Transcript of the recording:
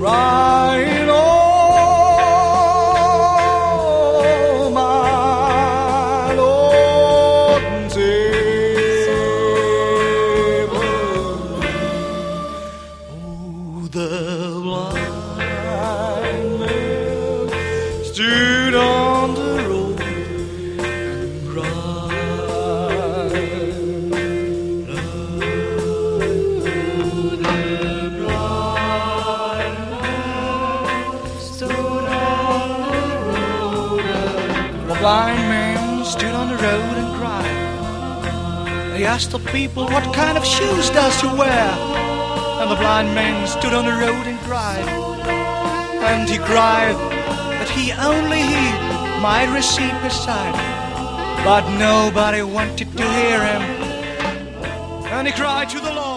crying, oh my Lord and Savior. Oh, the blind man stood on the road and cried. The blind man stood on the road and cried. He asked the people, what kind of shoes does he wear? And the blind man stood on the road and cried. And he cried that only he might receive his sight. But nobody wanted to hear him. And he cried to the Lord.